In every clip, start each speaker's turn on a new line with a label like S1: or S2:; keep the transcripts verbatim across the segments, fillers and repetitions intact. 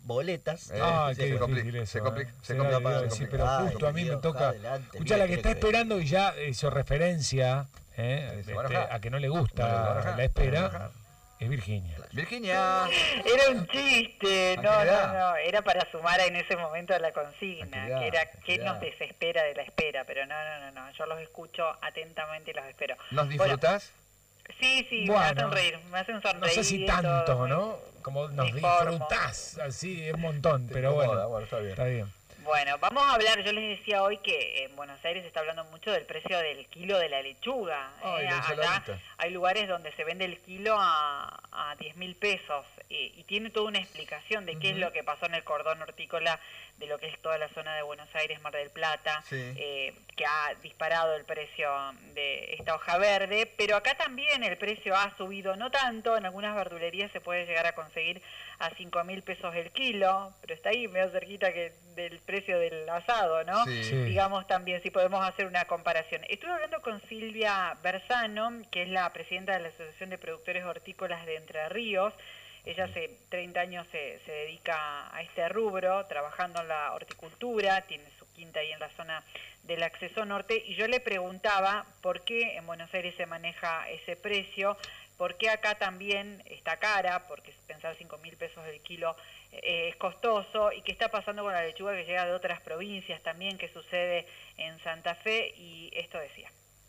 S1: boletas.
S2: Eh,
S3: Ah,
S2: se
S3: qué
S2: complica,
S3: difícil eso,
S2: se complica,
S3: eh.
S2: se
S3: Sí,
S2: complica,
S3: claro,
S2: se
S3: sí,
S2: complica.
S3: pero
S1: Ay,
S3: justo a mí me
S1: Dios,
S3: toca.
S1: adelante,
S3: Escucha,
S1: mire,
S3: la que
S1: ¿qué
S3: está
S1: le cree?
S3: esperando y ya hizo referencia eh,
S2: Sí, se va a
S3: este,
S2: enojar.
S3: a que no le
S2: No le va a
S3: gusta
S2: enojar,
S3: la espera,
S2: no le va a enojar.
S3: es Virginia.
S2: Virginia.
S4: Era un chiste, no, no,
S2: Tranquilidad.
S4: no, era para sumar en ese momento a la consigna,
S2: Tranquilidad,
S4: que era qué
S2: tranquilidad.
S4: nos desespera de la espera, pero no, no, no, no, yo los escucho atentamente y los espero.
S2: ¿Nos
S4: Bueno,
S2: disfrutás?
S4: sí, sí,
S3: Bueno,
S4: me hacen reír, me hacen sonreír.
S3: No sé si
S4: todo,
S3: tanto,
S4: muy-
S3: ¿no? Como nos
S4: me informo.
S3: disfrutás, así, es un montón,
S2: Te
S3: pero
S2: incomoda,
S3: bueno,
S2: bueno, está bien.
S3: está bien.
S4: Bueno, vamos a hablar, yo les decía hoy que en Buenos Aires se está hablando mucho del precio del kilo de la lechuga.
S2: Ay,
S4: ¿eh?
S2: la
S4: Acá
S2: ensaladita.
S4: hay lugares donde se vende el kilo a, a diez mil pesos eh, y tiene toda una explicación de qué es lo que pasó en el cordón hortícola de lo que es toda la zona de Buenos Aires, Mar del Plata,
S2: Sí.
S4: eh, que ha disparado el precio de esta hoja verde, pero acá también el precio ha subido, no tanto, en algunas verdulerías se puede llegar a conseguir a cinco mil pesos el kilo, pero está ahí medio cerquita que del precio del asado, ¿no?
S2: Sí.
S3: Sí.
S4: Digamos también, si podemos hacer una comparación. Estuve hablando con Silvia Bersano, que es la presidenta de la Asociación de Productores Hortícolas de Entre Ríos. Ella hace treinta años se, se dedica a este rubro, trabajando en la horticultura, tiene su quinta ahí en la zona del acceso norte, y yo le preguntaba por qué en Buenos Aires se maneja ese precio, por qué acá también está cara, porque pensar cinco mil pesos el kilo eh, es costoso, y qué está pasando con la lechuga que llega de otras provincias también, que sucede en Santa Fe, y esto decía.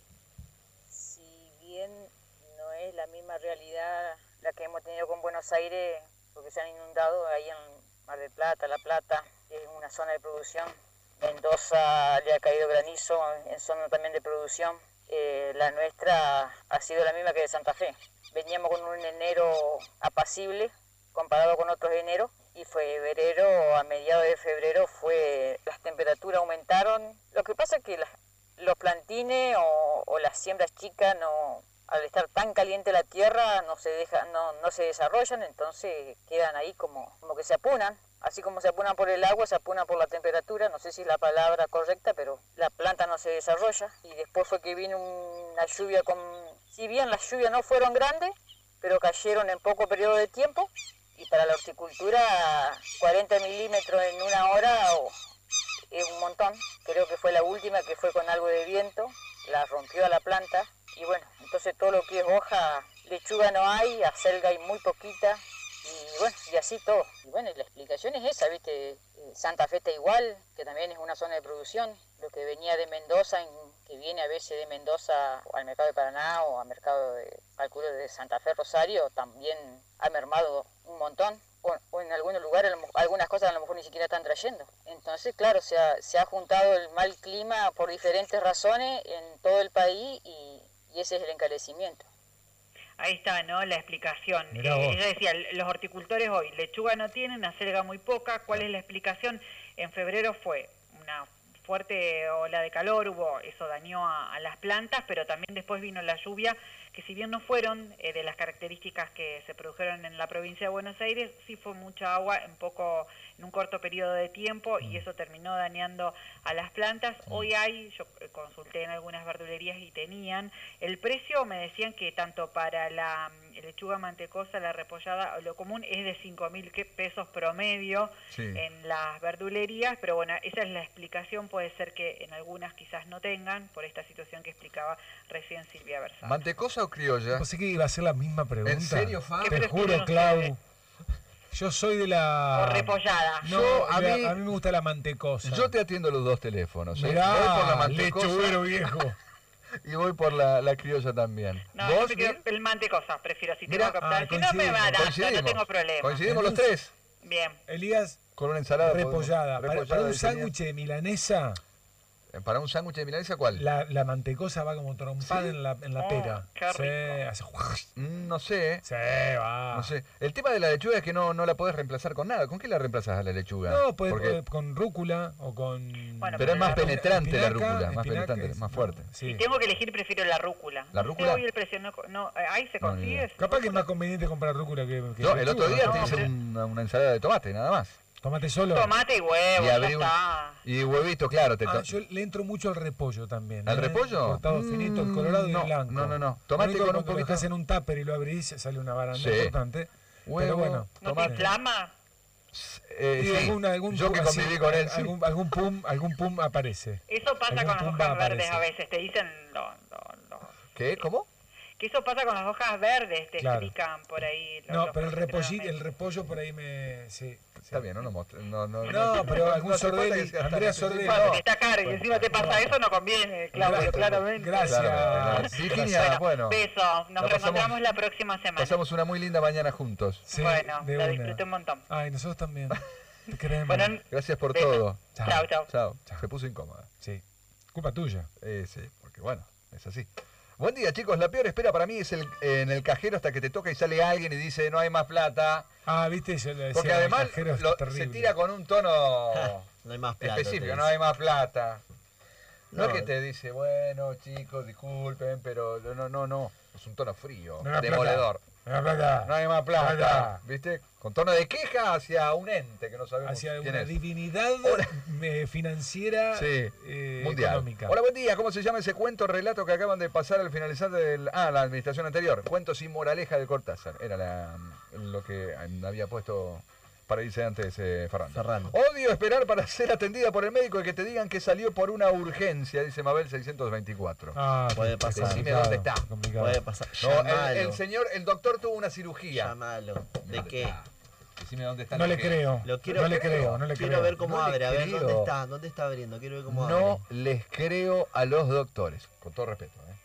S5: Si bien no es la misma realidad la que hemos tenido con Buenos Aires, porque se han inundado ahí en Mar del Plata, La Plata, que es una zona de producción. Mendoza le ha caído granizo en zona también de producción. Eh, la nuestra ha sido la misma que de Santa Fe. Veníamos con un enero apacible comparado con otros eneros, y febrero, a mediados de febrero, fue las temperaturas aumentaron. Lo que pasa es que las, los plantines o, o las siembras chicas, no, al estar tan caliente la tierra, no se deja, no, no se desarrollan, entonces quedan ahí como, como que se apunan. Así como se apunan por el agua, se apunan por la temperatura, no sé si es la palabra correcta, pero la planta no se desarrolla. Y después fue que vino una lluvia con... Si bien las lluvias no fueron grandes, pero cayeron en poco periodo de tiempo, y para la horticultura cuarenta milímetros en una hora oh, es un montón. Creo que fue la última, que fue con algo de viento, la rompió a la planta, y bueno, entonces todo lo que es hoja, lechuga no hay, acelga hay muy poquita, y bueno, y así todo. Y bueno, y la explicación es esa, ¿viste? Santa Fe está igual, que también es una zona de producción, lo que venía de Mendoza, en, que viene a veces de Mendoza al mercado de Paraná o al mercado de, calculo, de Santa Fe, Rosario, también ha mermado un montón, o, o en algunos lugares algunas cosas a lo mejor ni siquiera están trayendo. Entonces, claro, se ha, se ha juntado el mal clima por diferentes razones en todo el país, y, y ese es el encarecimiento.
S4: Ahí está, ¿no? La explicación.
S3: Mirá
S4: Eh,
S3: vos.
S4: ella decía, los horticultores hoy, lechuga no tienen, acelga muy poca. ¿Cuál es la explicación? En febrero fue una fuerte ola de calor, hubo, eso dañó a, a las plantas, pero también después vino la lluvia, que si bien no fueron eh, de las características que se produjeron en la provincia de Buenos Aires, sí fue mucha agua en poco, en un corto periodo de tiempo, y eso terminó dañando a las plantas. Hoy hay, yo consulté en algunas verdulerías y tenían, el precio me decían que tanto para la lechuga mantecosa, la repollada o lo común es de cinco mil pesos promedio
S2: Sí.
S4: en las verdulerías, pero bueno, esa es la explicación, puede ser que en algunas quizás no tengan, por esta situación que explicaba recién Silvia Bersano.
S2: ¿Mantecosa o criolla?
S3: Pensé que iba a ser la misma pregunta.
S2: ¿En serio, Fa?
S4: ¿Qué
S3: Te
S4: prefieren
S3: juro,
S4: ustedes?
S3: Clau. Yo soy de la...
S4: O repollada.
S3: No,
S2: Yo, a
S3: a,
S2: mí-
S3: mí, a mí me gusta la mantecosa.
S2: Yo te atiendo los dos teléfonos. ¿eh?
S3: Mirá,
S2: Voy por la mantecosa
S3: lechuguero viejo.
S2: y voy por la, la criolla también.
S4: No, yo
S2: ¿Vos,
S4: me quedo
S2: Vir?
S4: el mantecosa, prefiero, si
S2: Mirá,
S4: tengo que optar.
S3: ah,
S4: Si no me va a
S3: coincidimos.
S4: adaptar, no tengo problema.
S2: Coincidimos los
S3: Entonces-
S2: tres.
S4: Bien.
S3: Elías,
S2: Con una ensalada.
S3: repollada.
S2: podemos-
S3: Para,
S2: repollada
S3: para un
S2: de señal.
S3: sándwich de milanesa,
S2: ¿Para un sándwich de milanesa cuál?
S3: la, la mantecosa va como trompada
S2: ¿Sí?
S3: en la, en la
S4: Oh,
S3: pera.
S4: qué
S3: Sí,
S4: rico.
S3: hace...
S2: Mm, No sé, ¿eh?
S3: Sí, va.
S2: No sé. El tema de la lechuga es que no, no la podés reemplazar con nada. ¿Con qué la reemplazás a la lechuga?
S3: No, pues
S2: Porque-
S3: eh, con rúcula o con...
S4: Bueno,
S2: pero es más
S4: la-
S2: penetrante la
S3: espinaca,
S2: rúcula, más
S3: espinaca
S2: penetrante,
S3: es-
S2: más fuerte.
S3: Sí.
S4: Si tengo que elegir, prefiero la rúcula.
S2: ¿La
S4: No sé
S2: rúcula?
S4: hoy el precio, no, no, eh, ¿ahí se
S2: No, ni
S4: consigue?
S2: idea.
S3: Capaz que es más conveniente comprar rúcula que, que
S2: No, el otro
S3: lechuga,
S2: día
S3: ¿no?
S2: te hice
S4: pero-
S2: una, una ensalada de tomate, nada más.
S3: Tomate solo.
S4: Tomate y huevo,
S2: Y
S4: ya
S2: abrí un-
S4: está.
S2: Y huevito, claro. Te
S3: Ah,
S2: to-
S3: yo le entro mucho al repollo también.
S2: ¿Al
S3: ¿eh?
S2: repollo?
S3: Cortado
S2: Mm,
S3: finito, el colorado y
S2: no,
S3: el blanco.
S2: no, no, no.
S3: Lo
S2: Tomate
S3: único
S2: con
S3: que
S2: un
S3: cuando lo
S2: poquito-
S3: dejas en un tupper y lo abrís, sale una baranda
S2: Sí.
S3: importante.
S2: Huevo,
S3: Pero bueno,
S4: ¿No te
S2: tomate.
S4: inflama?
S2: Eh,
S3: Y
S2: sí,
S3: algún, algún
S2: yo que
S3: así,
S2: conviví con él, sí.
S3: algún, algún pum, algún pum aparece.
S4: Eso pasa
S3: Algún
S4: con las
S3: pumba
S4: hojas verdes
S3: aparece.
S4: a veces, te dicen lo- lo- lo-
S2: ¿Qué? ¿Cómo?
S4: que eso pasa con las hojas verdes, te
S3: Claro.
S4: explican por ahí. los-
S3: No,
S4: los
S3: pero el repollito,
S4: profesionales.
S3: el repollo por ahí me... Sí,
S2: Está bien, no lo mostre- No, no,
S3: No, pero algún
S2: hace falta
S3: Sordelli,
S2: que sea tan
S3: Andrea
S2: específico.
S3: Sordelli.
S4: Bueno,
S2: No.
S4: que está caro y encima te pasa eso, no conviene, Claudio,
S3: Gracias.
S4: claramente.
S3: Gracias.
S2: Claramente, no. Virginia,
S4: Bueno,
S2: bueno,
S4: beso, nos
S2: la pasamos-
S4: reencontramos la próxima semana.
S2: pasamos una muy linda mañana juntos.
S3: Sí,
S4: bueno,
S3: de
S4: la
S3: una.
S4: disfruté un montón.
S3: Ay, nosotros también. Te queremos.
S4: Bueno,
S2: Gracias por
S4: beso.
S2: todo.
S3: Chao.
S4: Chao, chao.
S2: Chao.
S3: Chao.
S2: Se puso incómoda.
S3: Sí. Culpa tuya.
S2: Eh, sí, porque bueno, es así. Buen día, chicos. La peor espera para mí es el, eh, en el cajero hasta que te toca y sale alguien y dice no hay más plata.
S3: Ah, viste, yo le decía.
S2: Porque
S3: el
S2: además
S3: cajero es
S2: lo- se
S3: terrible.
S2: tira con un tono
S1: No hay más plata. te
S2: específico,
S1: dice.
S2: no hay más plata. No,
S1: No.
S2: es que te dice, bueno, chicos, disculpen, pero no, no, no. Es un tono frío,
S3: No hay más
S2: demoledor.
S3: plata. No hay más plata.
S2: No hay más plata,
S3: Plata.
S2: ¿viste? Con tono de queja hacia un ente que no sabemos
S3: Hacia
S2: quién
S3: una
S2: es.
S3: divinidad eh, financiera
S2: Sí,
S3: eh,
S2: mundial.
S3: económica.
S2: Hola, buen día. ¿Cómo se llama ese cuento, relato que acaban de pasar al finalizar del, ah, la administración anterior? Cuento sin moraleja de Cortázar. Era la, lo que había puesto para irse antes eh, Ferrando.
S1: Ferrando.
S2: Odio esperar para ser atendida por el médico y que te digan que salió por una urgencia, dice Mabel seiscientos veinticuatro.
S3: Ah,
S1: Puede
S3: qué
S1: pasar.
S2: Decime
S3: complicado,
S2: dónde está.
S3: complicado.
S1: Puede pasar.
S2: No, el,
S1: Llamalo.
S2: el señor, el doctor tuvo una cirugía.
S1: Llamalo. ¿De
S2: ¿Dónde
S1: qué?
S2: está? Decime dónde está.
S3: No
S2: lo
S3: le
S2: que-
S3: creo.
S1: Lo quiero-
S3: no le creo, no le
S1: Quiero
S3: creo.
S1: ver cómo
S2: No le
S1: abre. A ver
S2: creo.
S1: dónde está. ¿Dónde está abriendo? Quiero ver cómo
S2: No
S1: abre.
S2: les creo a los doctores. Con todo respeto, ¿eh?